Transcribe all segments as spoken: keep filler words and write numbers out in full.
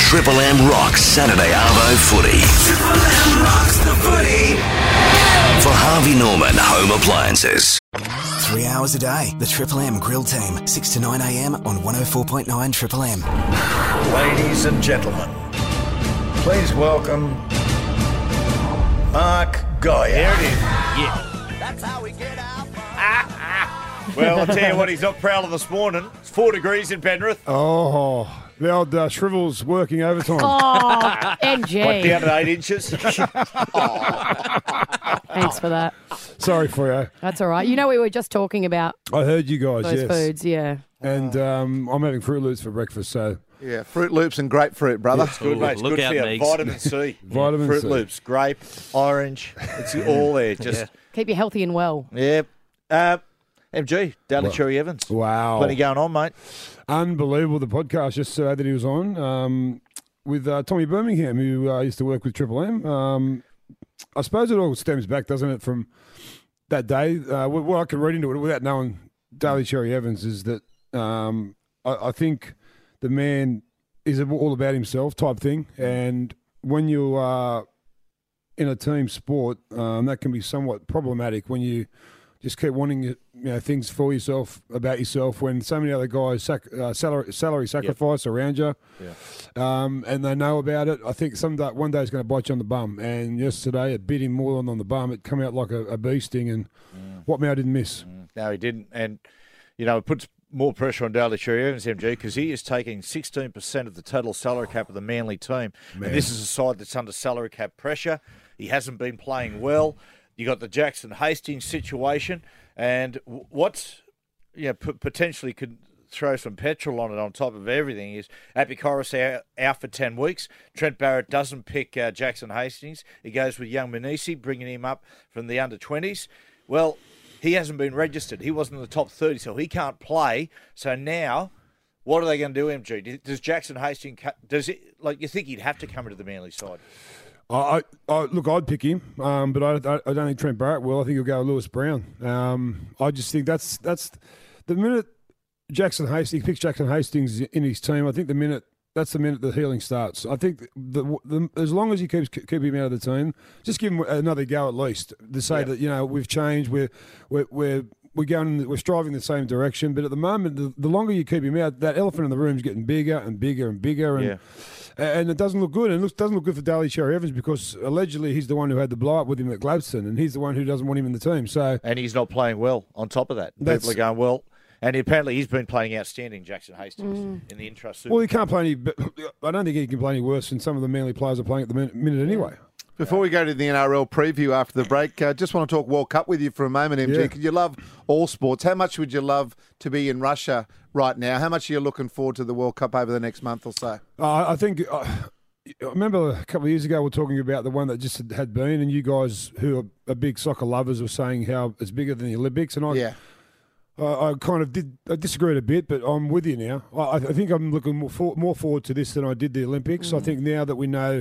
Triple M rocks Saturday Arvo footy. Triple M rocks the footy. For Harvey Norman Home Appliances. Three hours a day, the Triple M Grill Team, six to nine a.m. on one oh four point nine Triple M. Ladies and gentlemen, please welcome Mark Goyer. There it is. Yeah. That's how we get out. Well, I'll tell you what, he's not proud of this morning. It's four degrees in Penrith. Oh, the old uh, Shrivel's working overtime. Oh, M G. What, down to eight inches? Thanks for that. Sorry for you. That's all right. You know, we were just talking about I heard you guys, those yes. foods, yeah. And um, I'm having Fruit Loops for breakfast, so... Yeah, Fruit Loops and grapefruit, brother. It's good, Ooh, mate. It's look good out, for you. Meeks. Vitamin C. Vitamin Fruit C. Loops, grape, orange. It's all there. Just, Yeah. Keep you healthy and well. yeah. Uh, M G, Daly Well, Cherry Evans. Wow. Plenty going on, mate. Unbelievable, the podcast yesterday that he was on um, with uh, Tommy Birmingham, who uh, used to work with Triple M. Um, I suppose it all stems back, doesn't it, from that day. Uh, what, what I can read into it without knowing Daly Cherry Evans is that um, I, I think the man is all about himself type thing. And when you are in a team sport, um, that can be somewhat problematic when you just keep wanting you know, things for yourself, about yourself, when so many other guys sac- uh, salary, salary sacrifice yep. around you, Yeah. um, and they know about it. I think some day, one day it's going to bite you on the bum. And yesterday it bit him more than on the bum. It came out like a, a bee sting, and mm. what Mao didn't miss. Mm. No, he didn't. And, you know, it puts more pressure on Daly Cherry Evans, M G, because he is taking sixteen percent of the total salary cap of the Manly team. Man. And this is a side that's under salary cap pressure. He hasn't been playing well. You got the Jackson Hastings situation, and what's you know, p- potentially could throw some petrol on it on top of everything is Apikoris out, out for ten weeks. Trent Barrett doesn't pick uh, Jackson Hastings. He goes with young Manisi, bringing him up from the under twenties. Well, he hasn't been registered. He wasn't in the top thirty, so he can't play. So now, what are they going to do, M G? Does Jackson Hastings, does it, like, you think he'd have to come into the Manly side? I, I look, I'd pick him, um, but I, I, I don't think Trent Barrett will. I think he'll go with Lewis Brown. Um, I just think that's that's the minute Jackson Hastings picks Jackson Hastings in his team. I think the minute that's the minute the healing starts. I think the, the as long as he keeps keep him out of the team, just give him another go at least to say yep. that you know we've changed. We're we're we're we're going, we're striving in the same direction. But at the moment, the, the longer you keep him out, that elephant in the room is getting bigger and bigger and bigger, and yeah. and it doesn't look good. And it looks, doesn't look good for Daly Cherry Evans because allegedly he's the one who had the blow up with him at Gladstone, and he's the one who doesn't want him in the team. So and he's not playing well. On top of that, people are going well. And apparently he's been playing outstanding, Jackson Hastings, mm. in the intra. Well, he can't play any. I don't think he can play any worse than some of the Manly players are playing at the minute anyway. Before we go to the N R L preview after the break, I uh, just want to talk World Cup with you for a moment, M G, because yeah. you love all sports. How much would you love to be in Russia right now? How much are you looking forward to the World Cup over the next month or so? Uh, I think, uh, I remember a couple of years ago we were talking about the one that just had been, and you guys who are, are big soccer lovers were saying how it's bigger than the Olympics, and I... Yeah. Uh, I kind of did. I disagreed a bit, but I'm with you now. I, I think I'm looking more, for, more forward to this than I did the Olympics. Mm. I think now that we know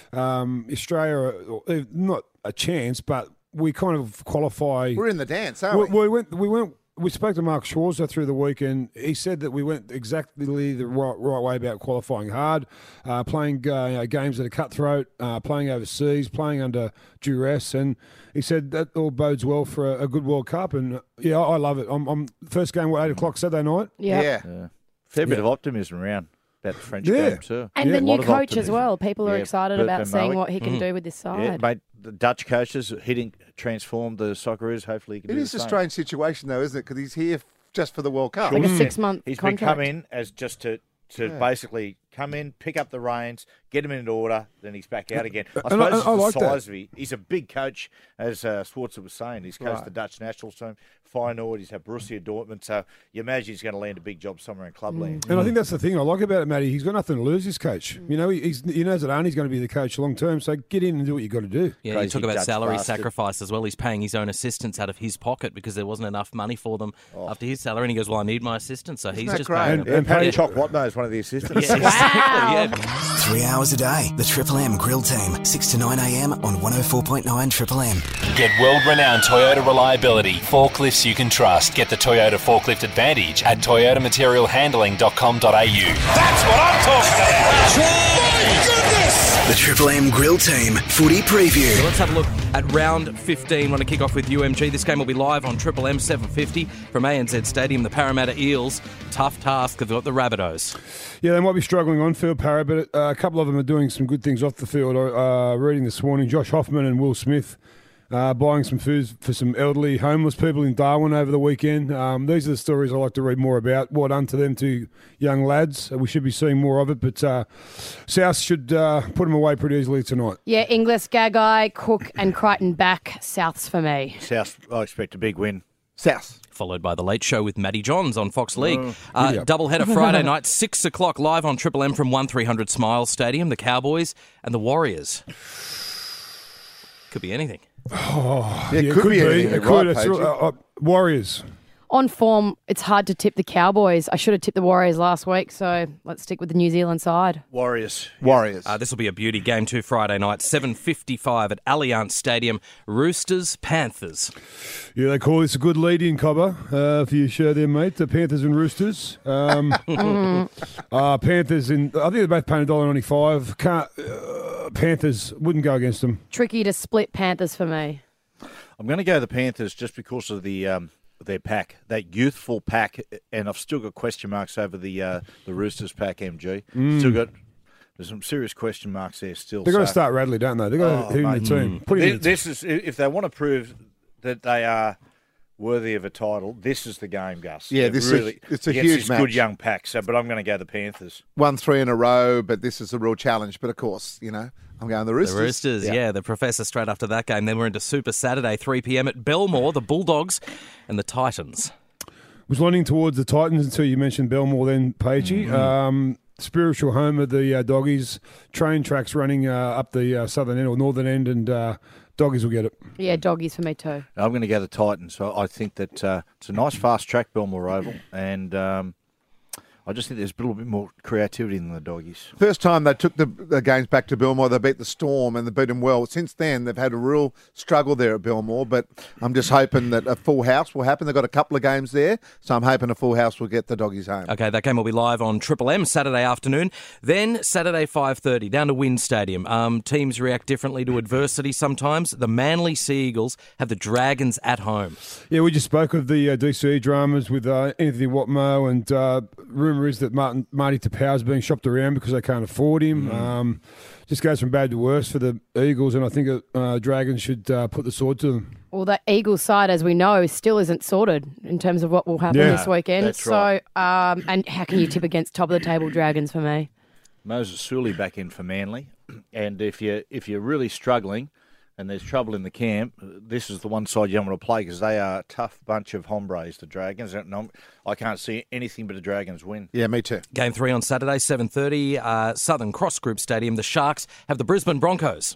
um, Australia, are, not a chance, but we kind of qualify. We're in the dance, aren't we? We, we went. We went. We spoke to Mark Schwarzer through the week, and he said that we went exactly the right, right way about qualifying hard, uh, playing uh, you know, games that are cutthroat, uh, playing overseas, playing under duress, and he said that all bodes well for a, a good World Cup. And yeah, I, I love it. I'm, I'm first game at eight o'clock Saturday night. Yeah, yeah. yeah. Fair bit yeah. of optimism around about the French yeah. game too. And yeah. the new coach as well. People are yeah. excited Bert about Van seeing Marwijk. what he can mm. do with this side. Yeah, mate, the Dutch coaches hitting transformed the Socceroos. Hopefully, he can it do is the a same. strange situation though, isn't it? Because he's here just for the World Cup. Like a six-month He's contract. been come in as just to, to Yeah. basically come in, pick up the reins, get him in order, then he's back out again. I And suppose I- it's I the like that. size of he. He's a big coach, as uh, Schwarzer was saying. He's coached Right. the Dutch national team, Feyenoord, he's had Borussia Dortmund, so you imagine he's going to land a big job somewhere in clubland. And I think that's the thing I like about it, Matty. He's got nothing to lose, this coach. You know, he, he's, he knows that Arnie's going to be the coach long term, so get in and do what you got to do. Yeah, Crazy you talk about Dutch salary bastard. sacrifice as well. He's paying his own assistants out of his pocket because there wasn't enough money for them Oh. after his salary. And he goes, well, I need my assistants. So he's that just great? paying And- them. and Paddy pay- Chock Watno is one of the assistants. Yeah, exactly. Yeah. Three hours a day, the Triple M Grill Team, six to nine a.m. on one oh four point nine Triple M. Get world-renowned Toyota reliability, forklifts you can trust. Get the Toyota Forklift Advantage at toyota material handling dot com dot a u. That's what I'm talking about. Triple M Grill Team Footy Preview. So let's have a look at round fifteen. Want to kick off with U M G. This game will be live on Triple M seven fifty from A N Z Stadium. The Parramatta Eels, tough task. They've got the Rabbitohs. Yeah, they might be struggling on field, Parra, but uh, a couple of them are doing some good things off the field. Uh, reading this morning, Josh Hoffman and Will Smith uh, buying some food for some elderly homeless people in Darwin over the weekend. Um, these are the stories I like to read more about. What done to them to young lads. We should be seeing more of it, but uh, South should uh, put them away pretty easily tonight. Yeah, Inglis, Gagai, Cook and Crichton back. Souths for me. South, I expect a big win. South. Followed by The Late Show with Matty Johns on Fox League. Oh, uh, yeah. Doubleheader Friday night, six o'clock live on Triple M from one three hundred Smiles Stadium. The Cowboys and the Warriors. Could be anything. Oh, Yeah, it could be anything, It right, could. It's, Paige? uh, uh, Warriors. On form, it's hard to tip the Cowboys. I should have tipped the Warriors last week, so let's stick with the New Zealand side. Warriors. Warriors. Uh, this will be a beauty. Game two Friday night, seven fifty-five at Allianz Stadium. Roosters, Panthers. Yeah, they call this a good lead-in, Cobber, uh, for your show there, mate. The Panthers and Roosters. Um, uh, Panthers, in, I think they're both paying one dollar ninety-five. Can't, uh, Panthers, wouldn't go against them. Tricky to split Panthers for me. I'm going to go the Panthers just because of the um, their pack, that youthful pack, and I've still got question marks over the uh, the Roosters pack. M G still got there's some serious question marks there still. They've got to so- start Radley, don't they? They've got Oh, to hit in the mate. team. Put him in This, the this is if they want to prove that they are worthy of a title. This is the game, Gus. Yeah, It this is- really it's a against huge this match. good young pack. So, but I'm going to go the Panthers. Won three in a row, but this is a real challenge. But of course, you know, I'm going the Roosters. The Roosters, yeah. The Professor straight after that game. Then we're into Super Saturday, three p.m. at Belmore, the Bulldogs and the Titans. was leaning towards the Titans until you mentioned Belmore then, Pagey. Mm-hmm. Um, spiritual home of the uh, Doggies. Train tracks running uh, up the uh, southern end or northern end, and uh, Doggies will get it. Yeah, doggies for me too. I'm going to go the Titans. So I think that uh, it's a nice fast track, Belmore Oval, and um, I just think there's a little bit more creativity than the Doggies. First time they took the, the games back to Belmore, they beat the Storm and they beat them well. Since then, they've had a real struggle there at Belmore, but I'm just hoping that a full house will happen. They've got a couple of games there, so I'm hoping a full house will get the Doggies home. Okay, that game will be live on Triple M Saturday afternoon. Then Saturday five thirty down to Wynn Stadium. Um, teams react differently to adversity sometimes. The Manly Sea Eagles have the Dragons at home. Yeah, we just spoke of the uh, D C E dramas with uh, Anthony Watmo, and uh, rumour is that Martin, Marty Tapau is being shopped around because they can't afford him. Mm. Um, just goes from bad to worse for the Eagles, and I think uh, Dragons should uh, put the sword to them. Well, the Eagles side, as we know, still isn't sorted in terms of what will happen Yeah, this weekend. that's so, right. um, and how can you tip against top of the table Dragons for me? Moses Sully back in for Manly, and if you if you're really struggling and there's trouble in the camp, this is the one side you want to play because they are a tough bunch of hombres, the Dragons. And I'm- I can't see anything but the Dragons win. Yeah, me too. Game three on Saturday, seven thirty, uh, Southern Cross Group Stadium. The Sharks have the Brisbane Broncos.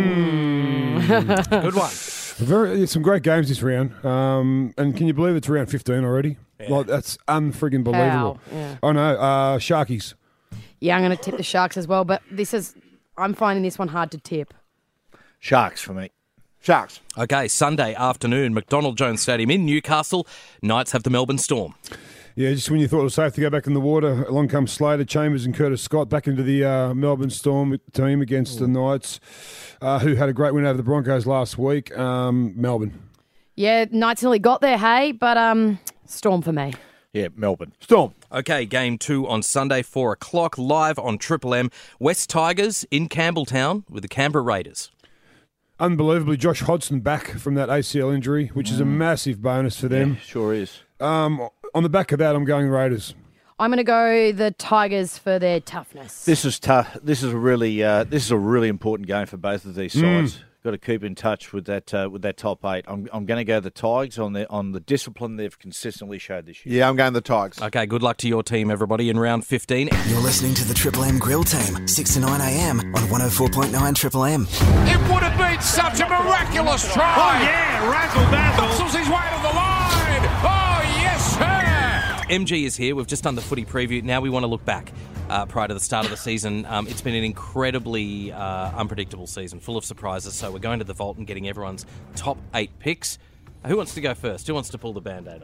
Good one. Very, some great games this round. Um, and can you believe it's round fifteen already? Like, that's unfriggin' believable. How? Yeah. I know. Uh, Sharkies. Yeah, I'm going to tip the Sharks as well, but this is, I'm finding this one hard to tip. Sharks for me. Sharks. Okay, Sunday afternoon, McDonald Jones Stadium in Newcastle. Knights have the Melbourne Storm. Yeah, just when you thought it was safe to go back in the water, along comes Slater, Chambers and Curtis Scott back into the uh, Melbourne Storm team against the Knights, uh, who had a great win over the Broncos last week. Um, Melbourne. Yeah, Knights nearly got there, hey, but um, Storm for me. Yeah, Melbourne. Storm. Okay, game two on Sunday, four o'clock, live on Triple M. West Tigers in Campbelltown with the Canberra Raiders. Unbelievably, Josh Hodgson back from that A C L injury, which is a massive bonus for them. Sure is. Um, on the back of that, I'm going Raiders. I'm going to go the Tigers for their toughness. This is tough. This is a really uh, this is a really important game for both of these sides. Got to keep in touch with that uh, with that top eight. I'm I'm going to go the Tigers on the on the discipline they've consistently showed this year. Yeah, I'm going the Tigers. Okay, good luck to your team, everybody, in round fifteen. You're listening to the Triple M Grill Team, six to nine a.m. on one oh four point nine Triple M. It would have been such a miraculous try. Oh, yeah, razzle dazzle. Hustles his way to the line. Oh, yes, sir. M G is here. We've just done the footy preview. Now we want to look back uh, prior to the start of the season. Um, it's been an incredibly uh, unpredictable season, full of surprises. So we're going to the vault and getting everyone's top eight picks. Who wants to go first? Who wants to pull the Band-Aid off?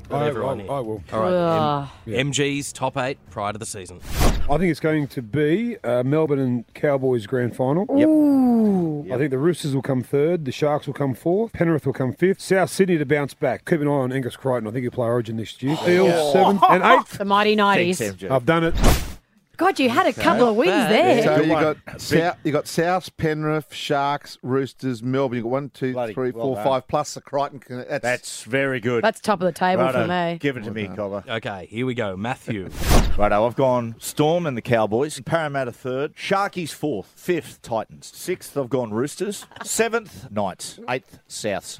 Got I, everyone I, here. I will. All right. Ugh. M- MG's top eight prior to the season. I think it's going to be uh, Melbourne and Cowboys grand final. Ooh. I think the Roosters will come third, the Sharks will come fourth, Penrith will come fifth, South Sydney to bounce back. Keep an eye on Angus Crichton. I think he'll play Origin next year. Eels seventh and eighth. The mighty nineties. Thanks, M J. I've done it. God, you had a couple of wins bad. there. So Good you one. got South, you got South, Penrith, Sharks, Roosters, Melbourne. You got one, two, Bloody three, well four, done. five plus the Crichton. That's, That's very good. That's top of the table Righto. for me. Give it to me, Cobber. Okay, here we go. Matthew. Righto, I've gone Storm and the Cowboys. Parramatta third. Sharkies fourth. Fifth, Titans. Sixth, I've gone Roosters. Seventh, Knights. Eighth, Souths.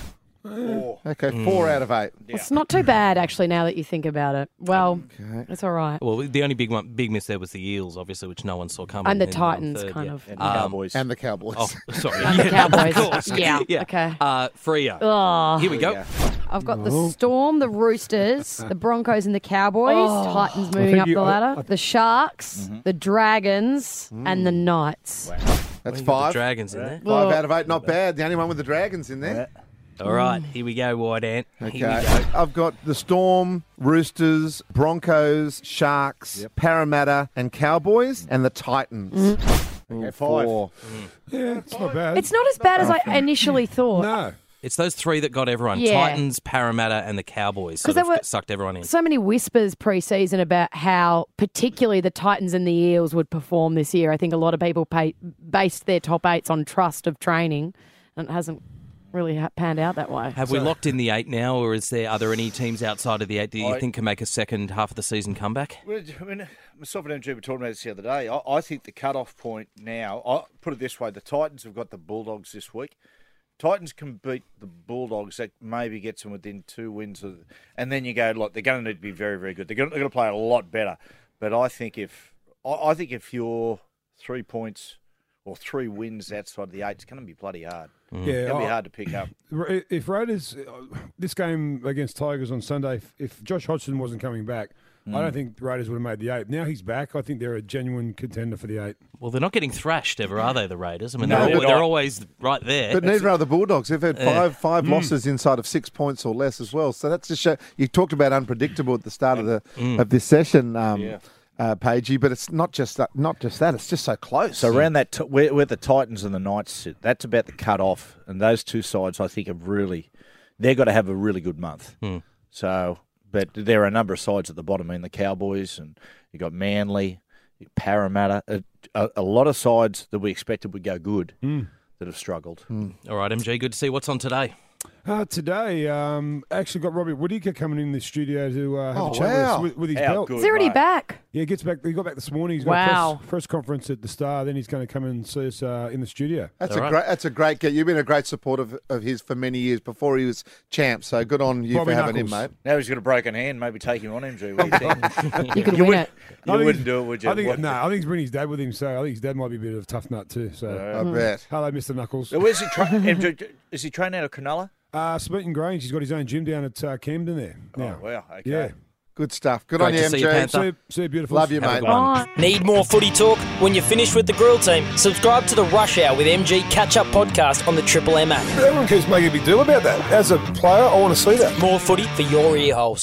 okay. Four out of eight. It's not too bad, actually, now that you think about it. Well, Okay. it's all right. Well, the only big one, big miss there was the Eels, obviously, which no one saw coming. And the in, um, Titans, third, kind yeah. of. And the Um, Cowboys. And the Cowboys. Oh, sorry. And the Yeah, Cowboys. of course. Yeah, yeah. okay. Uh, Freo. Oh, Here we go. I've got the Storm, the Roosters, the Broncos and the Cowboys, Oh. Titans moving think up you- the I- ladder, I- the Sharks, the Dragons, and the Knights. That's You got five. The Dragons in there. Five Well- out of eight. Not bad. The only one with the Dragons in there. All right, here we go, White Ant. Here we Okay. go. I've got the Storm, Roosters, Broncos, Sharks, Parramatta, and Cowboys, and the Titans. Mm-hmm. Okay, five. four. Yeah, it's not bad. It's not as bad as I initially thought. no. It's those three that got everyone. Yeah. Titans, Parramatta, and the Cowboys. 'Cause Sort there of were- sucked everyone in. So many whispers pre-season about how particularly the Titans and the Eels would perform this year. I think a lot of people pay, based their top eights on trust of training, and it hasn't really ha- panned out that way. Have we locked in the eight now, or is there are there any teams outside of the eight that you I- think can make a second half of the season comeback? Well, I mean, myself and M G were talking about this the other day. I, I think the cut-off point now, I put it this way, the Titans have got the Bulldogs this week. Titans can beat the Bulldogs. That maybe gets them within two wins. Of, and then you go, look, they're going to need to be very, very good. They're going, they're going to play a lot better. But I think if I, I think if you're three points or three wins outside of the eight, it's going to be bloody hard. Yeah, It's going to be I- hard to pick up. If Raiders, uh, this game against Tigers on Sunday, if, if Josh Hodgson wasn't coming back, I don't think the Raiders would have made the eight. Now he's back. I think they're a genuine contender for the eight. Well, they're not getting thrashed ever, are they, the Raiders? I mean, No, they're, they're al- they're not. always right there. But neither are the Bulldogs. They've had Yeah. five five losses inside of six points or less as well. So that's just show, you talked about unpredictable at the start of the of this session, um, Yeah. uh, Pagey. But it's not just that. Not just that. It's just so close. So around that, t- where, where the Titans and the Knights sit, that's about the cut-off. And those two sides, I think, have really, they've got to have a really good month. So, but there are a number of sides at the bottom. I mean, the Cowboys, and you got Manly, Parramatta, a, a, a lot of sides that we expected would go good that have struggled. All right, M G, good to see. What's on today? Uh, today, um, actually got Robbie Whittaker coming in the studio to uh, have Oh, a chat wow. with, us with, with his How belt. good, Is he already mate. back? Yeah, he gets back. He got back this morning. He's got Wow. a press, press conference at the Star. Then he's going to come and see us uh, in the studio. That's All a right. great. That's a great get. You've been a great supporter of, of his for many years before he was champ. So good on you Bobby for having Knuckles. him, mate. Now he's got a broken hand. Maybe take him on, M G. What do you think? You could You win would- it. You I think wouldn't he's- do it, would you? I think What- no. I think he's bringing his dad with him. So I think his dad might be a bit of a tough nut too. So I bet. hello, Mister Knuckles. So where's he train? M G, is he training out of Cronulla? Uh, Smeaton Grange. He's got his own gym down at uh, Camden there. Now. Oh, wow. Okay. Yeah. Good stuff. Good Great on you, to M see G. you, Panther. See, you- see you, beautiful. Love you, Have a mate. good one. Bye. Need more footy talk? When you're finished with the Grill Team, subscribe to the Rush Hour with M G Catch Up podcast on the Triple M app. Everyone keeps making a big deal about that. As a player, I want to see that. More footy for your ear holes.